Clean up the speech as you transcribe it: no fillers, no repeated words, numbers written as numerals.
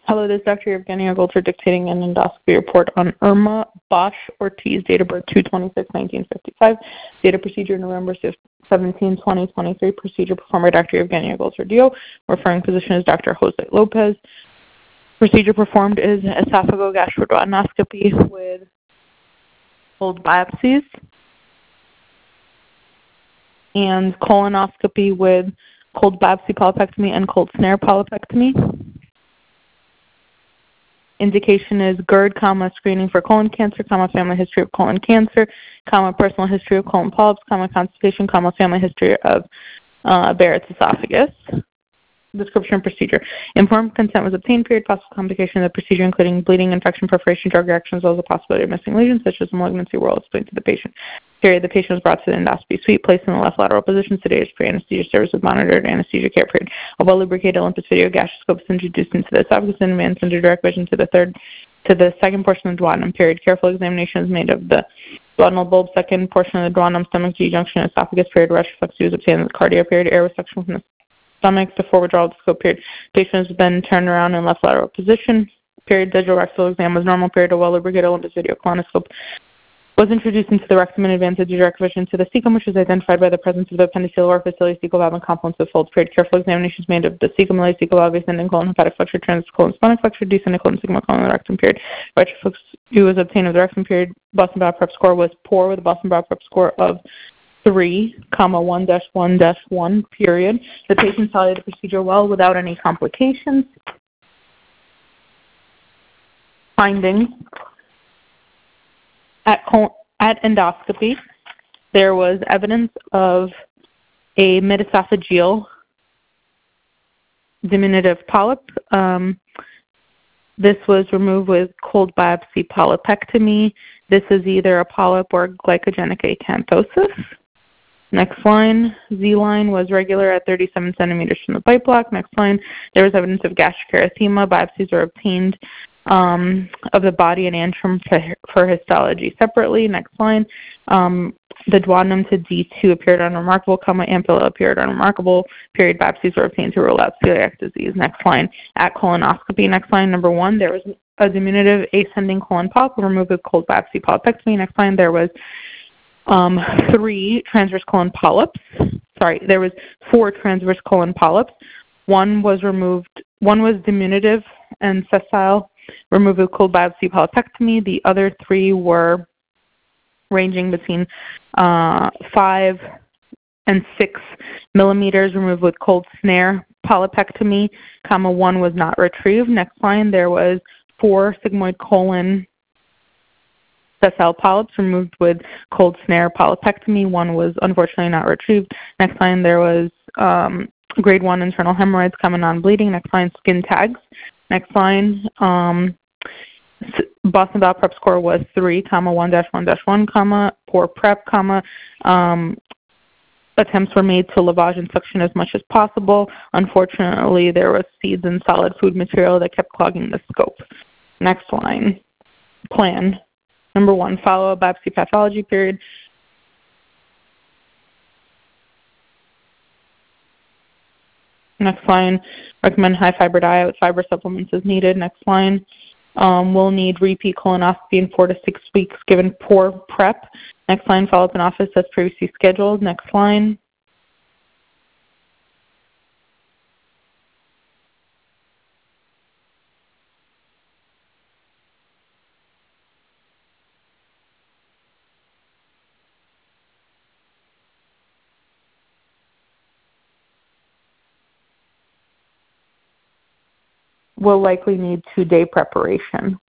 Hello, this is Dr. Evgenia Golter dictating an endoscopy report on Irma Bosch Ortiz, date of birth 2/26/1955, date of procedure November 17, 2023, procedure performed by Dr. Evgenia Golter Dio, referring physician is Dr. Jose Lopez. Procedure performed is esophagogastroduodenoscopy with cold biopsies and colonoscopy with cold biopsy polypectomy and cold snare polypectomy. Indication is GERD, screening for colon cancer, family history of colon cancer, personal history of colon polyps, constipation, family history of Barrett's esophagus. Description of procedure. Informed consent was obtained. Period. Possible complication of the procedure, including bleeding, infection, perforation, drug reactions, as well as the possibility of missing lesions, such as malignancy, were all explained to the patient. Period. The patient was brought to the endoscopy suite, placed in the left lateral position, sedated pre-anesthesia service with monitored anesthesia care. Period. A well-lubricated Olympus video gastroscope is introduced into the esophagus and advanced under direct vision to the second portion of the duodenum. Period. Careful examination is made of the duodenal bulb, second portion of the duodenum, stomach, G-junction, esophagus. Period. Reflexy was obtained in the cardia. Period. Air resection from the stomach before withdrawal of the scope. Period. Patient has been turned around in left lateral position. Period. Digital rectal exam was normal. Period. A well-lubricated Olympus video colonoscope was introduced into the rectum and advanced direct vision to the cecum, which was identified by the presence of the appendiceal orifice, ileocecal valve, and confluence of folds. Period. Careful examination is made of the cecum, ileocecal valve, ascending colon, hepatic flexure, transverse colon, splenic flexure, descending colon, sigma colon, the rectum. Period. Retroflexy was obtained of the rectum. Period. Boston Broad Prep score was poor with a Boston Broad Prep score of 3,1-1-1. Period. The patient tolerated the procedure well without any complications. Findings. At endoscopy, there was evidence of a mid-esophageal diminutive polyp. This was removed with cold biopsy polypectomy. This is either a polyp or glycogenic acanthosis. Next line, Z line was regular at 37 centimeters from the bite block. Next line, there was evidence of gastric erythema. Biopsies were obtained of the body and antrum for histology separately. Next line, the duodenum to D2 appeared unremarkable, ampulla appeared unremarkable. Period. Biopsies were obtained to rule out celiac disease. Next line, at colonoscopy. Next line, number 1, there was a diminutive ascending colon polyp removed with cold biopsy polypectomy. Next line, there was 3 transverse colon polyps. There was 4 transverse colon polyps. One was diminutive and sessile, removed with cold biopsy polypectomy. The other 3 were ranging between 5 and 6 millimeters, removed with cold snare polypectomy, 1 was not retrieved. Next line, there was 4 sigmoid colon sessile polyps removed with cold snare polypectomy. 1 was unfortunately not retrieved. Next line, there was grade 1 internal hemorrhoids, non-bleeding. Next line, skin tags. Next line, Boston Bowel Prep score was 3, 1-1-1, poor prep, attempts were made to lavage and suction as much as possible. Unfortunately, there was seeds and solid food material that kept clogging the scope. Next line, plan. Number 1, follow a biopsy pathology. Period. Next line, recommend high fiber diet with fiber supplements as needed. Next line, we'll need repeat colonoscopy in 4 to 6 weeks given poor prep. Next line, follow up in office as previously scheduled. Next line. Will likely need 2-day preparation.